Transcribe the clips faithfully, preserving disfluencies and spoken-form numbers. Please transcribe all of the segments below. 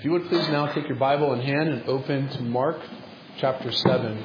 If you would please now take your Bible in hand and open to Mark chapter seven.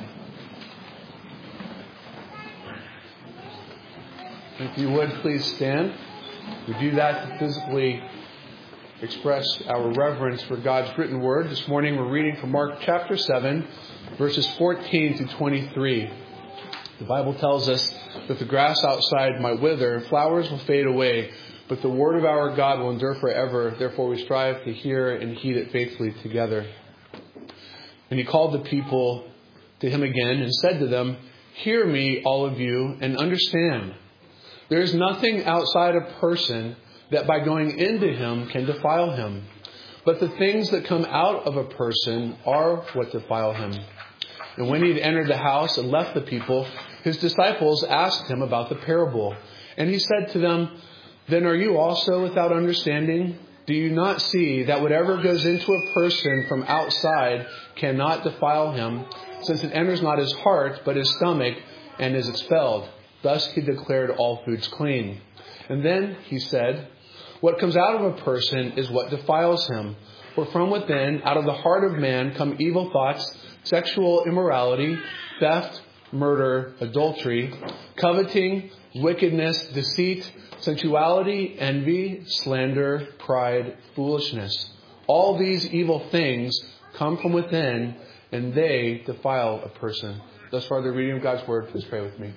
If you would please stand. We do that to physically express our reverence for God's written word. This morning we're reading from Mark chapter seven, verses fourteen to twenty-three. The Bible tells us that the grass outside might wither and flowers will fade away, but the word of our God will endure forever. Therefore we strive to hear and heed it faithfully together. And he called the people to him again and said to them, "Hear me, all of you, and understand. There is nothing outside a person that by going into him can defile him. But the things that come out of a person are what defile him." And when he had entered the house and left the people, his disciples asked him about the parable. And he said to them, "Then are you also without understanding? Do you not see that whatever goes into a person from outside cannot defile him, since it enters not his heart, but his stomach, and is expelled?" Thus he declared all foods clean. And then he said, "What comes out of a person is what defiles him. For from within, out of the heart of man, come evil thoughts, sexual immorality, theft, murder, adultery, coveting, wickedness, deceit, sensuality, envy, slander, pride, foolishness. All these evil things come from within, and they defile a person." Thus far, the reading of God's word. Please pray with me.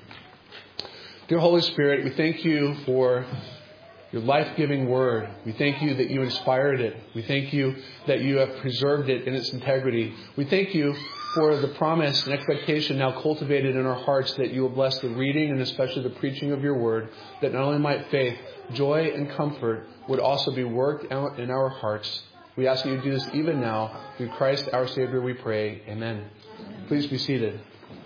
Dear Holy Spirit, we thank you for your life-giving word. We thank you that you inspired it. We thank you that you have preserved it in its integrity. We thank you for the promise and expectation now cultivated in our hearts that you will bless the reading and especially the preaching of your word, that not only might faith, joy, and comfort would also be worked out in our hearts. We ask that you do this even now. Through Christ our Savior we pray. Amen. Please be seated.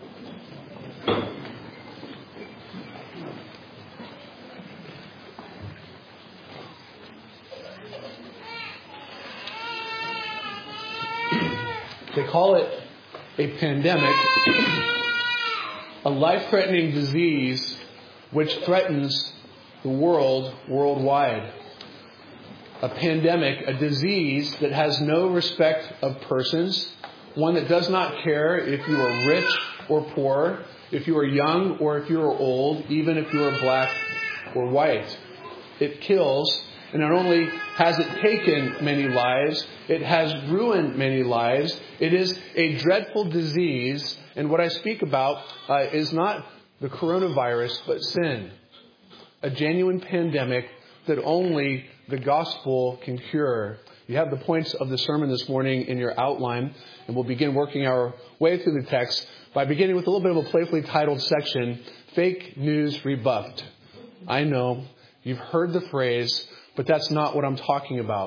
They call it a pandemic, a life-threatening disease which threatens the world worldwide. A pandemic, a disease that has no respect of persons, one that does not care if you are rich or poor, if you are young or if you are old, even if you are black or white. It kills. And not only has it taken many lives, it has ruined many lives. It is a dreadful disease. And what I speak about uh, is not the coronavirus, but sin. A genuine pandemic that only the gospel can cure. You have the points of the sermon this morning in your outline. And we'll begin working our way through the text by beginning with a little bit of a playfully titled section, Fake News Rebuffed. I know you've heard the phrase, but that's not what I'm talking about.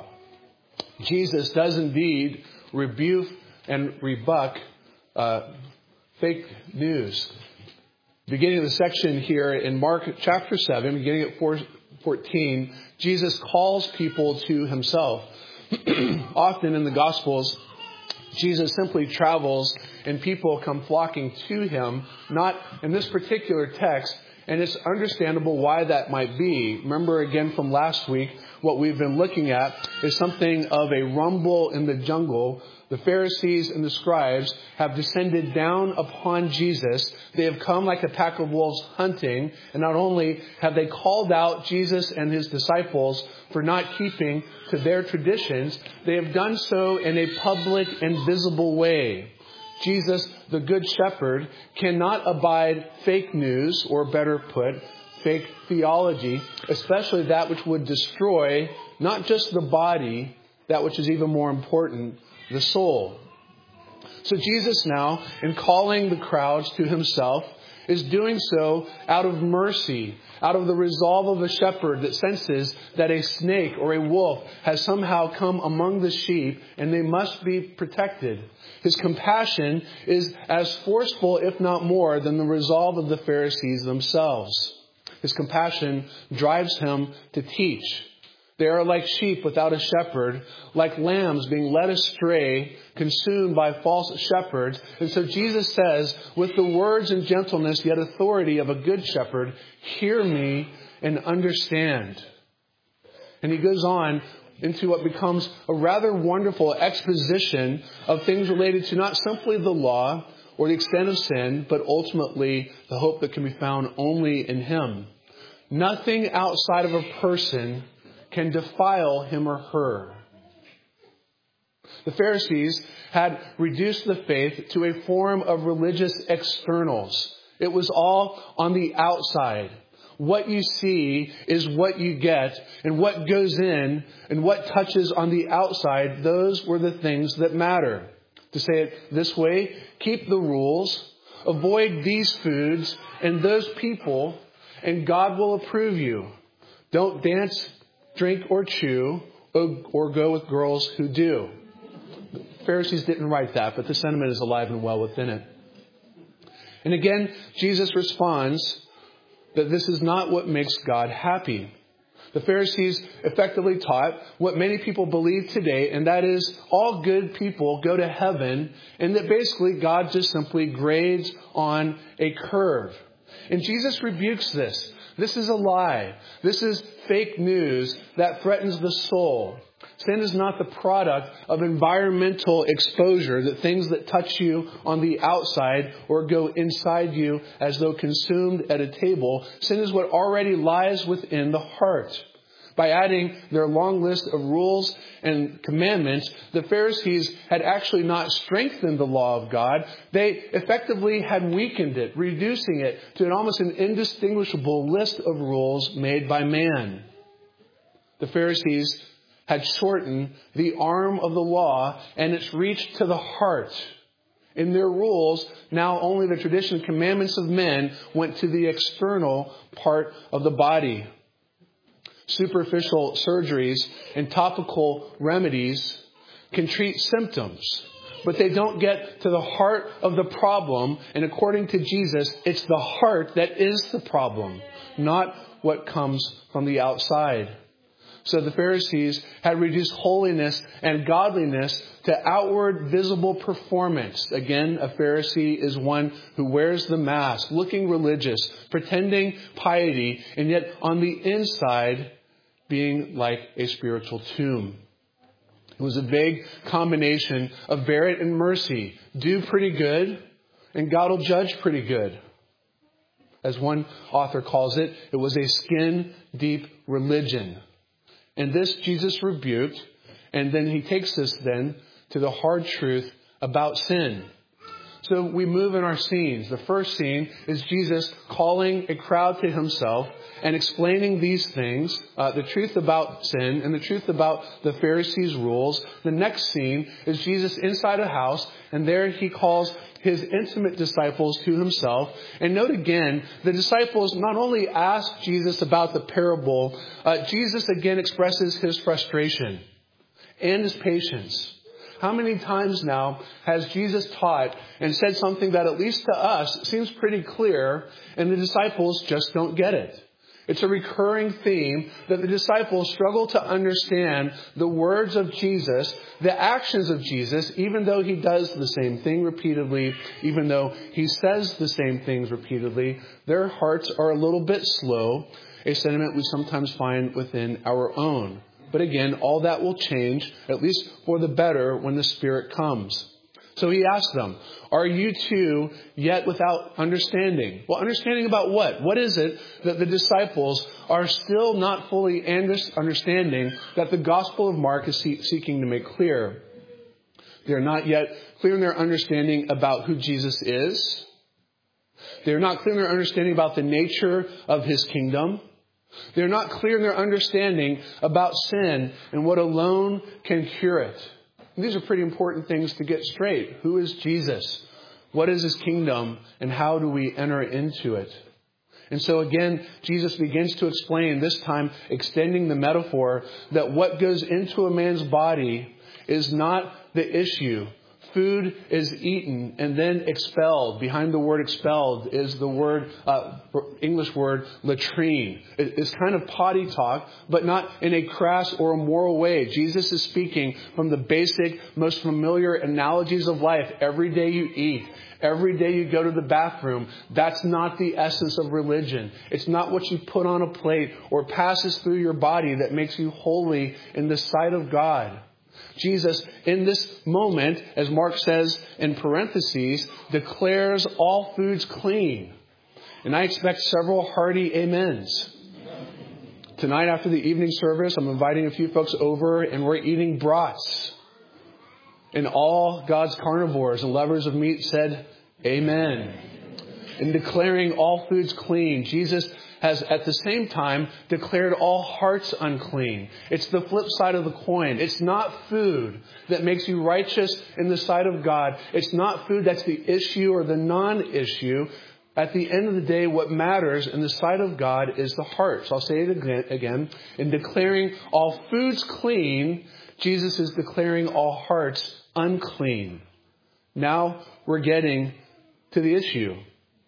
Jesus does indeed rebuke and rebuke uh, fake news. Beginning of the section here in Mark chapter seven, beginning at fourteen, Jesus calls people to himself. Often in the Gospels, Jesus simply travels and people come flocking to him. Not in this particular text. And it's understandable why that might be. Remember again from last week, what we've been looking at is something of a rumble in the jungle. The Pharisees and the scribes have descended down upon Jesus. They have come like a pack of wolves hunting. And not only have they called out Jesus and his disciples for not keeping to their traditions, they have done so in a public and visible way. Jesus, the Good Shepherd, cannot abide fake news, or better put, fake theology, especially that which would destroy not just the body, that which is even more important, the soul. So Jesus now, in calling the crowds to himself, is doing so out of mercy, out of the resolve of a shepherd that senses that a snake or a wolf has somehow come among the sheep and they must be protected. His compassion is as forceful, if not more, than the resolve of the Pharisees themselves. His compassion drives him to teach. They are like sheep without a shepherd, like lambs being led astray, consumed by false shepherds. And so Jesus says, with the words and gentleness yet authority of a good shepherd, "Hear me and understand." And he goes on into what becomes a rather wonderful exposition of things related to not simply the law or the extent of sin, but ultimately the hope that can be found only in Him. Nothing outside of a person can defile him or her. The Pharisees had reduced the faith to a form of religious externals. It was all on the outside. What you see is what you get, and what goes in and what touches on the outside, those were the things that matter. To say it this way, keep the rules, avoid these foods and those people, and God will approve you. Don't dance, drink, or chew, or, or go with girls who do. The Pharisees didn't write that, but the sentiment is alive and well within it. And again, Jesus responds that this is not what makes God happy. The Pharisees effectively taught what many people believe today, and that is all good people go to heaven, and that basically God just simply grades on a curve. And Jesus rebukes this. This is a lie. This is fake news that threatens the soul. Sin is not the product of environmental exposure, that things that touch you on the outside or go inside you as though consumed at a table. Sin is what already lies within the heart. By adding their long list of rules and commandments, the Pharisees had actually not strengthened the law of God. They effectively had weakened it, reducing it to an almost an indistinguishable list of rules made by man. The Pharisees had shortened the arm of the law and its reach to the heart. In their rules, now only the tradition and commandments of men went to the external part of the body. Superficial surgeries and topical remedies can treat symptoms, but they don't get to the heart of the problem. And according to Jesus, it's the heart that is the problem, not what comes from the outside. So the Pharisees had reduced holiness and godliness to outward visible performance. Again, a Pharisee is one who wears the mask, looking religious, pretending piety, and yet on the inside being like a spiritual tomb. It was a vague combination of merit and mercy. Do pretty good, and God will judge pretty good. As one author calls it, it was a skin-deep religion. And this Jesus rebuked, and then he takes us then to the hard truth about sin. So we move in our scenes. The first scene is Jesus calling a crowd to himself and explaining these things, uh, the truth about sin and the truth about the Pharisees' rules. The next scene is Jesus inside a house, and there he calls his intimate disciples to himself. And note again, the disciples not only ask Jesus about the parable, uh, Jesus again expresses his frustration and his patience. How many times now has Jesus taught and said something that at least to us seems pretty clear, and the disciples just don't get it? It's a recurring theme that the disciples struggle to understand the words of Jesus, the actions of Jesus, even though he does the same thing repeatedly, even though he says the same things repeatedly. Their hearts are a little bit slow, a sentiment we sometimes find within our own. But again, all that will change, at least for the better, when the Spirit comes. So he asked them, are you too yet without understanding? Well, understanding about what? What is it that the disciples are still not fully understanding that the Gospel of Mark is seeking to make clear? They're not yet clear in their understanding about who Jesus is. They're not clear in their understanding about the nature of his kingdom. They're not clear in their understanding about sin and what alone can cure it. And these are pretty important things to get straight. Who is Jesus? What is his kingdom? And how do we enter into it? And so again, Jesus begins to explain, this time extending the metaphor, that what goes into a man's body is not the issue. food is eaten and then expelled. Behind the word expelled is the word, uh, English word latrine. It's kind of potty talk, but not in a crass or immoral way. Jesus is speaking from the basic, most familiar analogies of life. Every day you eat. Every day you go to the bathroom. That's not the essence of religion. It's not what you put on a plate or passes through your body that makes you holy in the sight of God. Jesus, in this moment, as Mark says in parentheses, declares all foods clean. And I expect several hearty amens. Tonight after the evening service, I'm inviting a few folks over and we're eating brats. And all God's carnivores and lovers of meat said, Amen. In declaring all foods clean, Jesus has at the same time declared all hearts unclean. It's the flip side of the coin. It's not food that makes you righteous in the sight of God. It's not food that's the issue or the non-issue. At the end of the day, what matters in the sight of God is the heart. So I'll say it again. In declaring all foods clean, Jesus is declaring all hearts unclean. Now we're getting to the issue.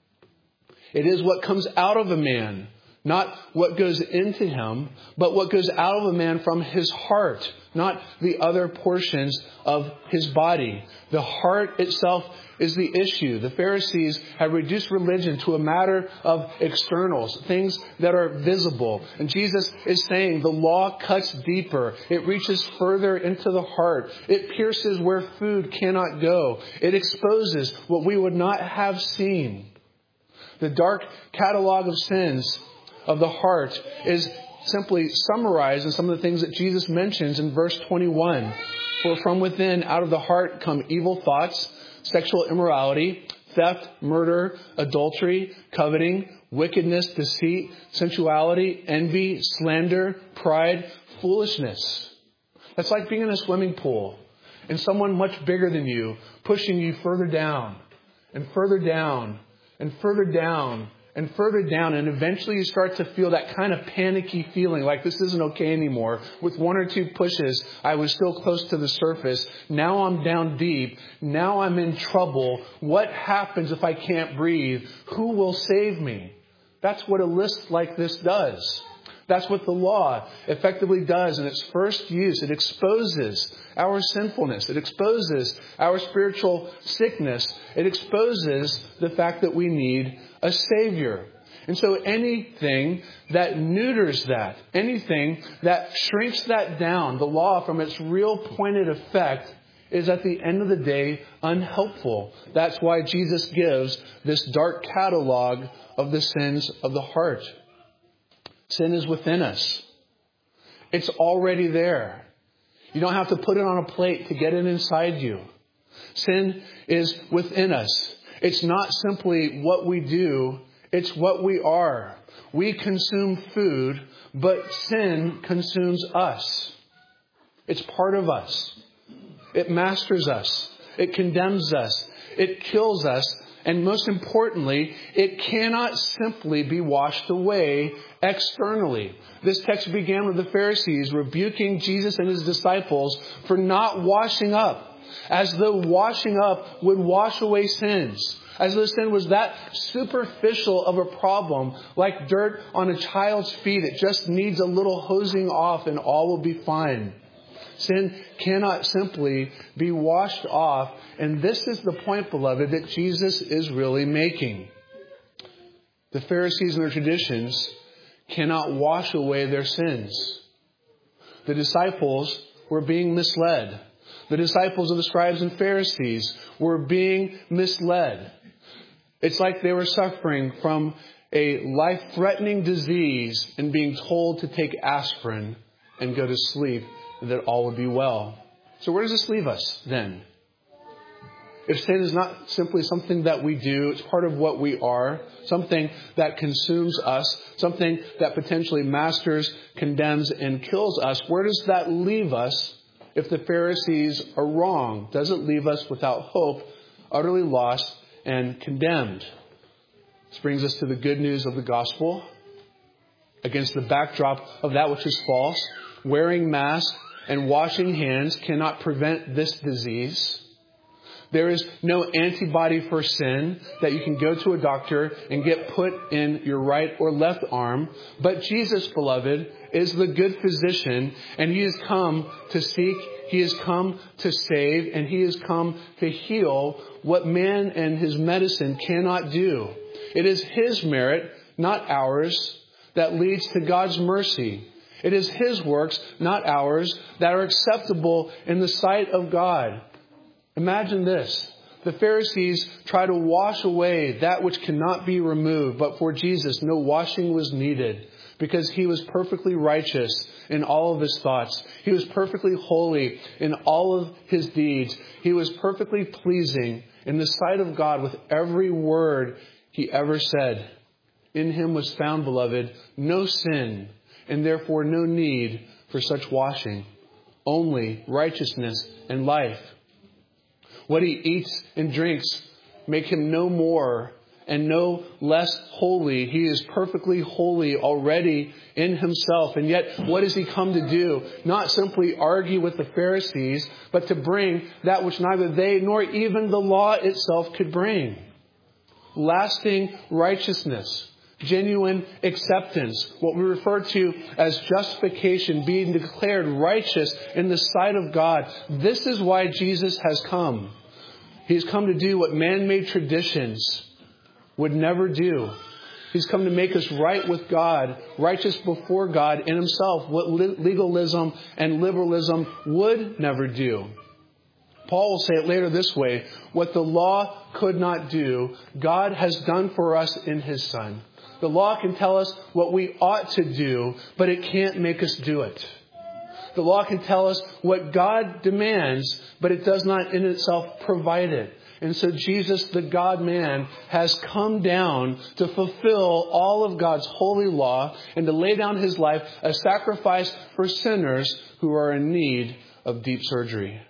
It is what comes out of a man, not what goes into him, but what goes out of a man from his heart, not the other portions of his body. The heart itself is the issue. The Pharisees have reduced religion to a matter of externals, things that are visible. And Jesus is saying the law cuts deeper. It reaches further into the heart. It pierces where food cannot go. It exposes what we would not have seen. The dark catalog of sins of the heart is simply summarized in some of the things that Jesus mentions in verse twenty-one. For from within, out of the heart, come evil thoughts, sexual immorality, theft, murder, adultery, coveting, wickedness, deceit, sensuality, envy, slander, pride, foolishness. That's like being in a swimming pool and someone much bigger than you pushing you further down and further down and further down and further down. And eventually you start to feel that kind of panicky feeling like this isn't okay anymore. With one or two pushes, I was still close to the surface. Now I'm down deep. Now I'm in trouble. What happens if I can't breathe? Who will save me? That's what a list like this does. That's what the law effectively does in its first use. It exposes our sinfulness. It exposes our spiritual sickness. It exposes the fact that we need a Savior. And so anything that neuters that, anything that shrinks that down, the law from its real pointed effect, is at the end of the day unhelpful. That's why Jesus gives this dark catalog of the sins of the heart. Sin is within us. It's already there. You don't have to put it on a plate to get it inside you. Sin is within us. It's not simply what we do, it's what we are. We consume food, but sin consumes us. It's part of us. It masters us. It condemns us. It kills us. And most importantly, it cannot simply be washed away externally. This text began with the Pharisees rebuking Jesus and his disciples for not washing up, as though washing up would wash away sins. As though sin was that superficial of a problem, like dirt on a child's feet. It just needs a little hosing off and all will be fine. Sin cannot simply be washed off. And this is the point, beloved, that Jesus is really making. The Pharisees and their traditions cannot wash away their sins. The disciples were being misled. The disciples of the scribes and Pharisees were being misled. It's like they were suffering from a life-threatening disease and being told to take aspirin and go to sleep, that all would be well. So where does this leave us then? If sin is not simply something that we do, it's part of what we are, something that consumes us, something that potentially masters, condemns, and kills us, where does that leave us if the Pharisees are wrong? Does it leave us without hope, utterly lost, and condemned? This brings us to the good news of the gospel. Against the backdrop of that which is false, wearing masks and washing hands cannot prevent this disease. There is no antibody for sin that you can go to a doctor and get put in your right or left arm. But Jesus, beloved, is the good physician, and he has come to seek, he has come to save, and he has come to heal what man and his medicine cannot do. It is his merit, not ours, that leads to God's mercy. It is his works, not ours, that are acceptable in the sight of God. Imagine this. The Pharisees try to wash away that which cannot be removed, but for Jesus, no washing was needed because he was perfectly righteous in all of his thoughts. He was perfectly holy in all of his deeds. He was perfectly pleasing in the sight of God with every word he ever said. In him was found, beloved, no sin, and therefore no need for such washing, only righteousness and life. What he eats and drinks make him no more and no less holy. He is perfectly holy already in himself. And yet, what has he come to do? Not simply argue with the Pharisees, but to bring that which neither they nor even the law itself could bring. Lasting righteousness. Genuine acceptance, what we refer to as justification, being declared righteous in the sight of God. This is why Jesus has come. He's come to do what man-made traditions would never do. He's come to make us right with God, righteous before God in himself, what legalism and liberalism would never do. Paul will say it later this way: what the law could not do, God has done for us in his Son. The law can tell us what we ought to do, but it can't make us do it. The law can tell us what God demands, but it does not in itself provide it. And so Jesus, the God-man, has come down to fulfill all of God's holy law and to lay down his life a sacrifice for sinners who are in need of deep surgery.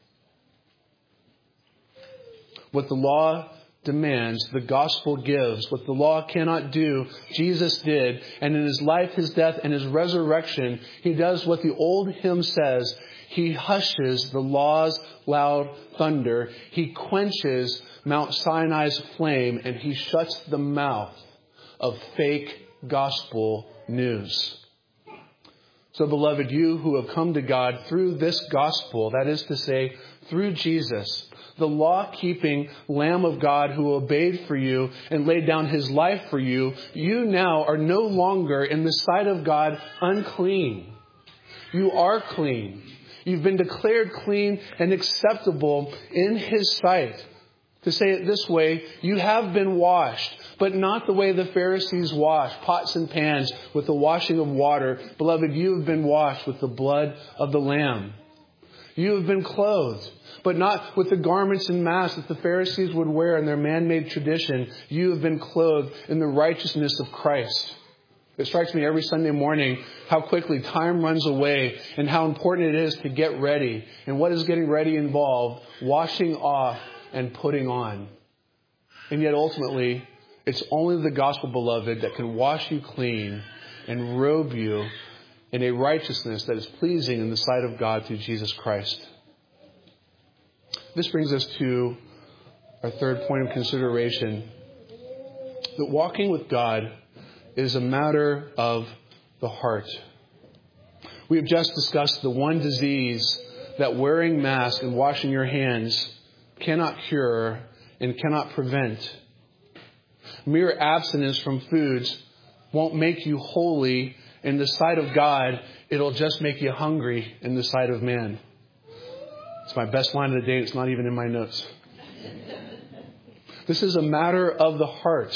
What the law demands, the gospel gives. What the law cannot do, Jesus did. And in his life, his death, and his resurrection, he does what the old hymn says. He hushes the law's loud thunder. He quenches Mount Sinai's flame, and he shuts the mouth of fake gospel news. So, beloved, you who have come to God through this gospel, that is to say, through Jesus, the law-keeping Lamb of God who obeyed for you and laid down his life for you, you now are no longer in the sight of God unclean. You are clean. You've been declared clean and acceptable in his sight. To say it this way, you have been washed, but not the way the Pharisees washed, pots and pans with the washing of water. Beloved, you have been washed with the blood of the Lamb. You have been clothed, but not with the garments and masks that the Pharisees would wear in their man-made tradition. You have been clothed in the righteousness of Christ. It strikes me every Sunday morning how quickly time runs away and how important it is to get ready. And what does getting ready involve? Washing off and putting on. And yet ultimately, it's only the gospel, beloved, that can wash you clean and robe you in a righteousness that is pleasing in the sight of God through Jesus Christ. This brings us to our third point of consideration. That walking with God is a matter of the heart. We have just discussed the one disease that wearing masks and washing your hands cannot cure and cannot prevent. Mere abstinence from foods won't make you holy in the sight of God. It'll just make you hungry in the sight of man. It's my best line of the day. It's not even in my notes. This is a matter of the heart.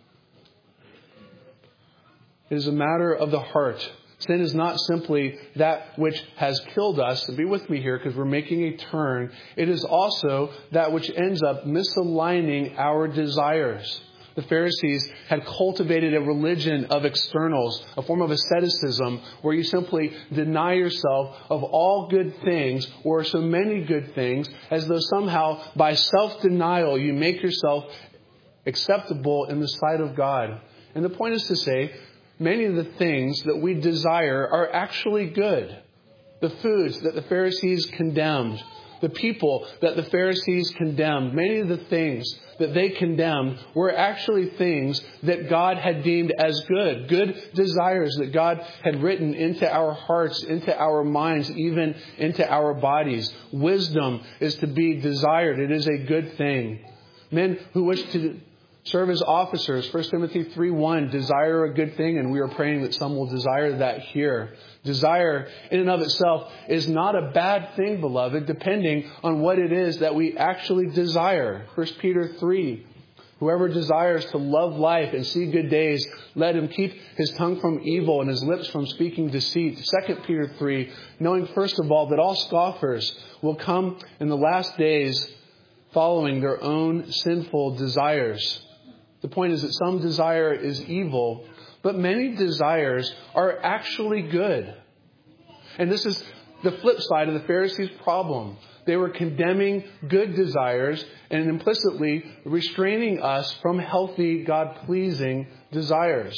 It is a matter of the heart. Sin is not simply that which has killed us. And be with me here because we're making a turn. It is also that which ends up misaligning our desires. The Pharisees had cultivated a religion of externals, a form of asceticism, where you simply deny yourself of all good things, or so many good things, as though somehow by self-denial you make yourself acceptable in the sight of God. And the point is to say, many of the things that we desire are actually good. The foods that the Pharisees condemned, The people that the Pharisees condemned, many of the things that they condemned were actually things that God had deemed as good. Good desires that God had written into our hearts, into our minds, even into our bodies. Wisdom is to be desired. It is a good thing. Men who wish to serve as officers, First Timothy three one, desire a good thing, and we are praying that some will desire that here. Desire in and of itself is not a bad thing, beloved, depending on what it is that we actually desire. First Peter three, whoever desires to love life and see good days, let him keep his tongue from evil and his lips from speaking deceit. Second Peter three, knowing first of all that all scoffers will come in the last days following their own sinful desires. The point is that some desire is evil, but many desires are actually good. And this is the flip side of the Pharisees' problem. They were condemning good desires and implicitly restraining us from healthy, God-pleasing desires.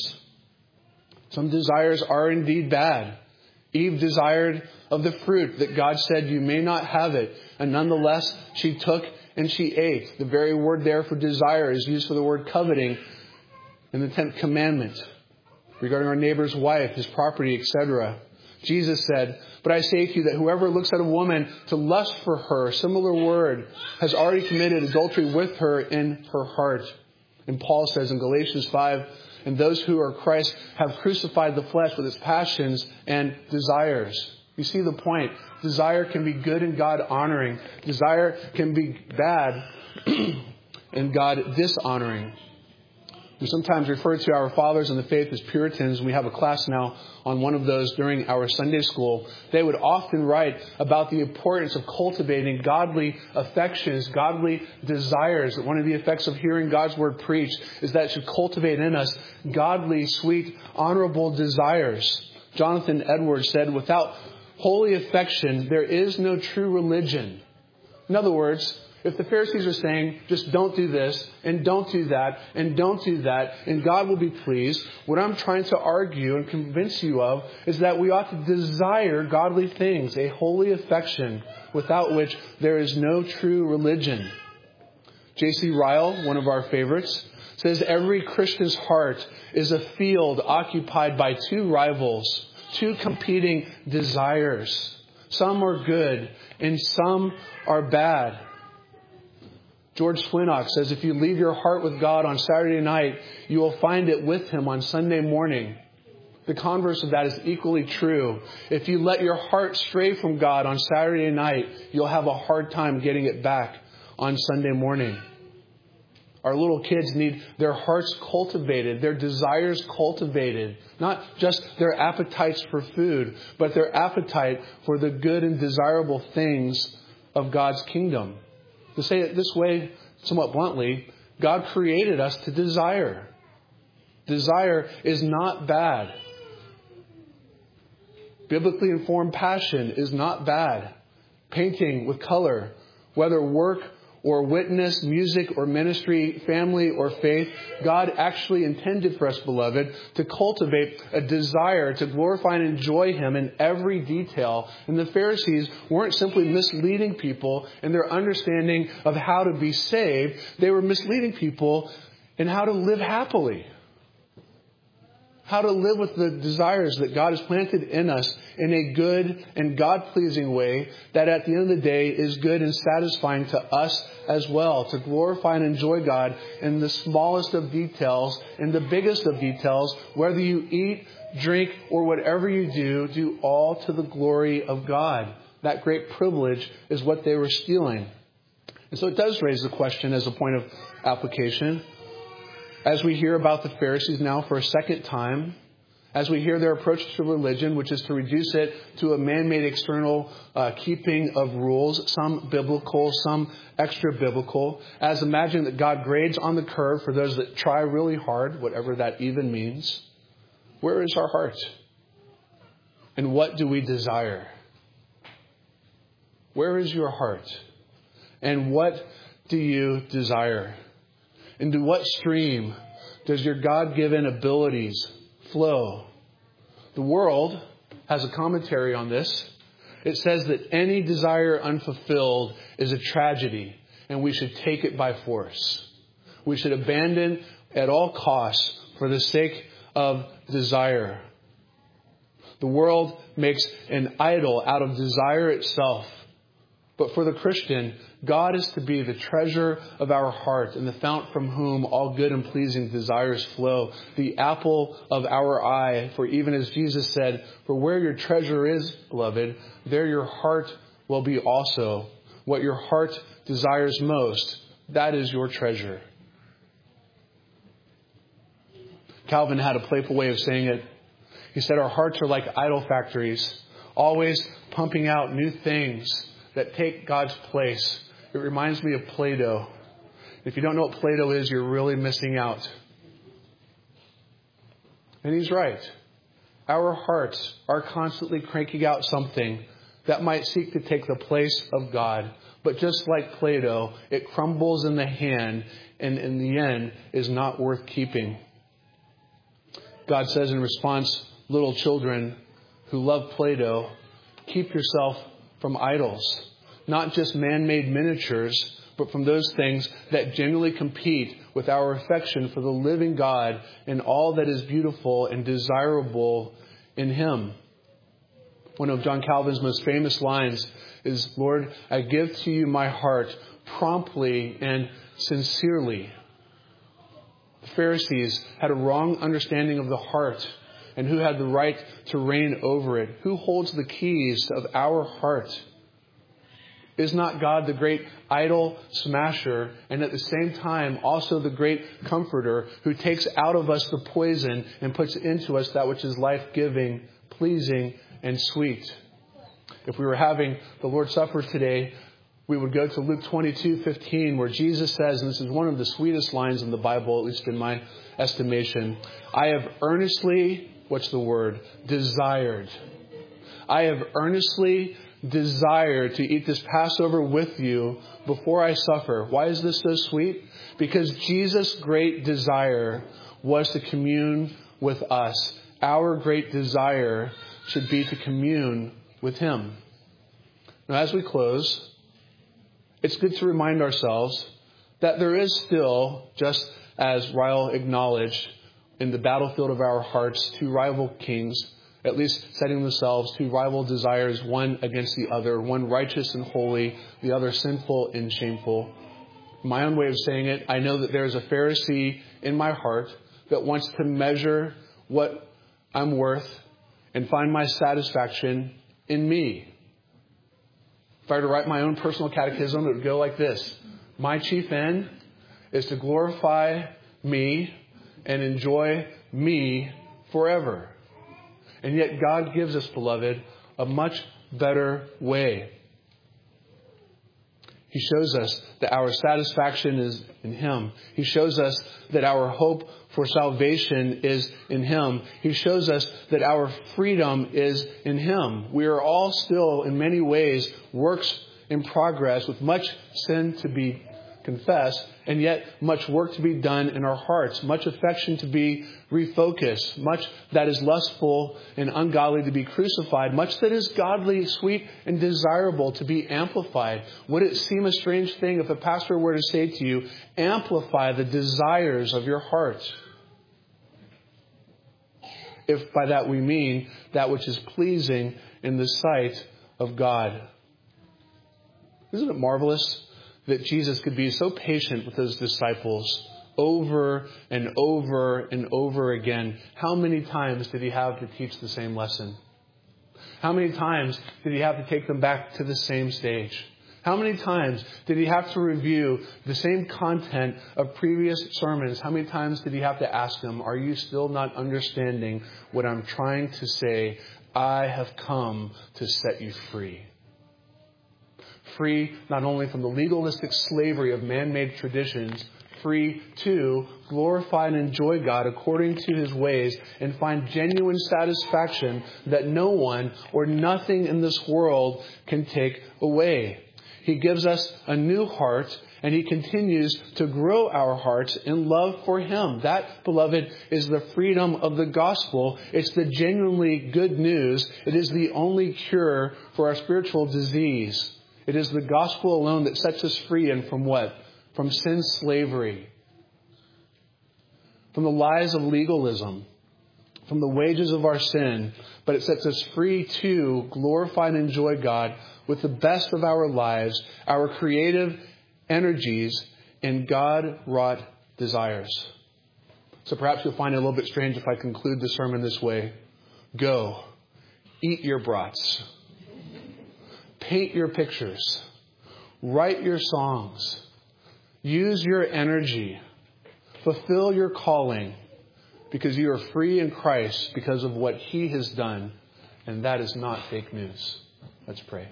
Some desires are indeed bad. Eve desired of the fruit that God said you may not have it, and nonetheless she took and she ate. The very word there for desire is used for the word coveting in the tenth commandment regarding our neighbor's wife, his property, et cetera. Jesus said, but I say to you that whoever looks at a woman to lust for her, similar word, has already committed adultery with her in her heart. And Paul says in Galatians five, and those who are Christ have crucified the flesh with its passions and desires. You see the point. Desire can be good and God honoring. Desire can be bad and God dishonoring. We sometimes refer to our fathers in the faith as Puritans. We have a class now on one of those during our Sunday school. They would often write about the importance of cultivating godly affections, godly desires. One of the effects of hearing God's word preached is that it should cultivate in us godly, sweet, honorable desires. Jonathan Edwards said, without holy affection, there is no true religion. In other words, if the Pharisees are saying, just don't do this, and don't do that, and don't do that, and God will be pleased, what I'm trying to argue and convince you of is that we ought to desire godly things, a holy affection, without which there is no true religion. J C Ryle, one of our favorites, says every Christian's heart is a field occupied by two rivals, two competing desires. Some are good and some are bad. George Swinnock says, if you leave your heart with God on Saturday night, you will find it with Him on Sunday morning. The converse of that is equally true. If you let your heart stray from God on Saturday night, you'll have a hard time getting it back on Sunday morning. Our little kids need their hearts cultivated, their desires cultivated. Not just their appetites for food, but their appetite for the good and desirable things of God's kingdom. To say it this way, somewhat bluntly, God created us to desire. Desire is not bad. Biblically informed passion is not bad. Painting with color, whether work or witness, music or ministry, family or faith, God actually intended for us, beloved, to cultivate a desire to glorify and enjoy Him in every detail. And the Pharisees weren't simply misleading people in their understanding of how to be saved. They were misleading people in how to live happily. How to live with the desires that God has planted in us in a good and God-pleasing way that at the end of the day is good and satisfying to us as well. To glorify and enjoy God in the smallest of details, in the biggest of details. Whether you eat, drink, or whatever you do, do all to the glory of God. That great privilege is what they were stealing. And so it does raise the question as a point of application. As we hear about the Pharisees now for a second time, as we hear their approach to religion, which is to reduce it to a man-made external uh, keeping of rules, some biblical, some extra-biblical, as imagine that God grades on the curve for those that try really hard, whatever that even means, where is our heart? And what do we desire? Where is your heart? And what do you desire? Into what stream does your God-given abilities flow? The world has a commentary on this. It says that any desire unfulfilled is a tragedy, and we should take it by force. We should abandon at all costs for the sake of desire. The world makes an idol out of desire itself. But for the Christian, God is to be the treasure of our heart and the fount from whom all good and pleasing desires flow, the apple of our eye. For even as Jesus said, for where your treasure is, beloved, there your heart will be also. What your heart desires most, that is your treasure. Calvin had a playful way of saying it. He said our hearts are like idol factories, always pumping out new things that take God's place. It reminds me of Play-Doh. If you don't know what Play-Doh is, you're really missing out. And he's right. Our hearts are constantly cranking out something that might seek to take the place of God. But just like Play-Doh, it crumbles in the hand and in the end is not worth keeping. God says in response, little children who love Play-Doh, keep yourself from idols, not just man-made miniatures, but from those things that genuinely compete with our affection for the living God and all that is beautiful and desirable in Him. One of John Calvin's most famous lines is, Lord, I give to you my heart promptly and sincerely. The Pharisees had a wrong understanding of the heart and who had the right to reign over it. Who holds the keys of our heart? Is not God the great idol smasher and at the same time also the great comforter who takes out of us the poison and puts into us that which is life-giving, pleasing, and sweet? If we were having the Lord's Supper today, we would go to Luke twenty-two fifteen, where Jesus says, and this is one of the sweetest lines in the Bible, at least in my estimation, I have earnestly, what's the word? Desired. I have earnestly desired to eat this Passover with you before I suffer. Why is this so sweet? Because Jesus' great desire was to commune with us. Our great desire should be to commune with Him. Now, as we close, it's good to remind ourselves that there is still, just as Ryle acknowledged, in the battlefield of our hearts, two rival kings, at least setting themselves, two rival desires, one against the other, one righteous and holy, the other sinful and shameful. My own way of saying it, I know that there's a Pharisee in my heart that wants to measure what I'm worth and find my satisfaction in me. If I were to write my own personal catechism, it would go like this. My chief end is to glorify me and enjoy me forever. And yet God gives us, beloved, a much better way. He shows us that our satisfaction is in Him. He shows us that our hope for salvation is in Him. He shows us that our freedom is in Him. We are all still, in many ways, works in progress with much sin to be confessed, and yet much work to be done in our hearts, much affection to be refocused, much that is lustful and ungodly to be crucified, much that is godly, sweet, and desirable to be amplified. Would it seem a strange thing if a pastor were to say to you, amplify the desires of your heart? If by that we mean that which is pleasing in the sight of God. Isn't it marvelous that Jesus could be so patient with His disciples over and over and over again? How many times did He have to teach the same lesson? How many times did He have to take them back to the same stage? How many times did He have to review the same content of previous sermons? How many times did He have to ask them, are you still not understanding what I'm trying to say? I have come to set you free. Free not only from the legalistic slavery of man-made traditions, free to glorify and enjoy God according to His ways and find genuine satisfaction that no one or nothing in this world can take away. He gives us a new heart, and He continues to grow our hearts in love for Him. That, beloved, is the freedom of the gospel. It's the genuinely good news. It is the only cure for our spiritual disease. It is the gospel alone that sets us free, and from what? From sin's slavery. From the lies of legalism. From the wages of our sin. But it sets us free to glorify and enjoy God with the best of our lives, our creative energies, and God-wrought desires. So perhaps you'll find it a little bit strange if I conclude the sermon this way. Go, eat your brats, paint your pictures, write your songs, use your energy, fulfill your calling, because you are free in Christ because of what He has done, and that is not fake news. Let's pray.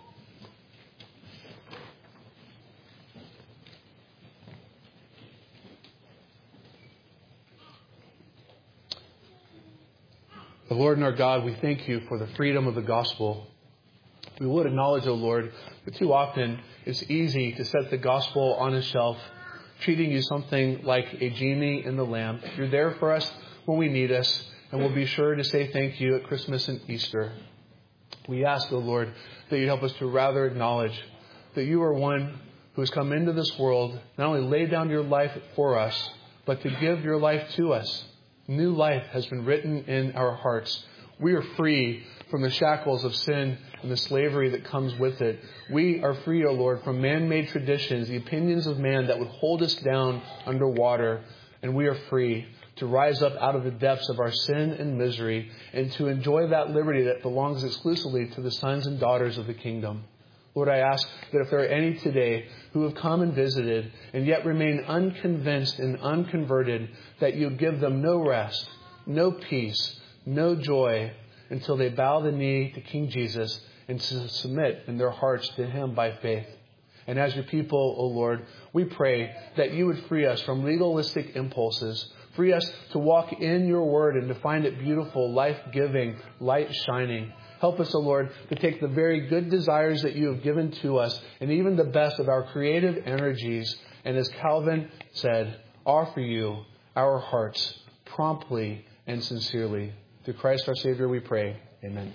The Lord and our God, we thank You for the freedom of the gospel. We would acknowledge, O Lord, that too often it's easy to set the gospel on a shelf, treating You something like a genie in the lamp. You're there for us when we need us, and we'll be sure to say thank You at Christmas and Easter. We ask, O Lord, that You help us to rather acknowledge that You are one who has come into this world, not only laid down Your life for us, but to give Your life to us. New life has been written in our hearts. We are free from the shackles of sin and the slavery that comes with it. We are free, O Lord, from man-made traditions, the opinions of man that would hold us down underwater. And we are free to rise up out of the depths of our sin and misery and to enjoy that liberty that belongs exclusively to the sons and daughters of the kingdom. Lord, I ask that if there are any today who have come and visited and yet remain unconvinced and unconverted, that You give them no rest, no peace, no joy until they bow the knee to King Jesus and submit in their hearts to Him by faith. And as Your people, O Lord, we pray that You would free us from legalistic impulses, free us to walk in Your word and to find it beautiful, life-giving, light-shining. Help us, O Lord, to take the very good desires that You have given to us and even the best of our creative energies, and as Calvin said, offer You our hearts promptly and sincerely. Through Christ our Savior we pray. Amen.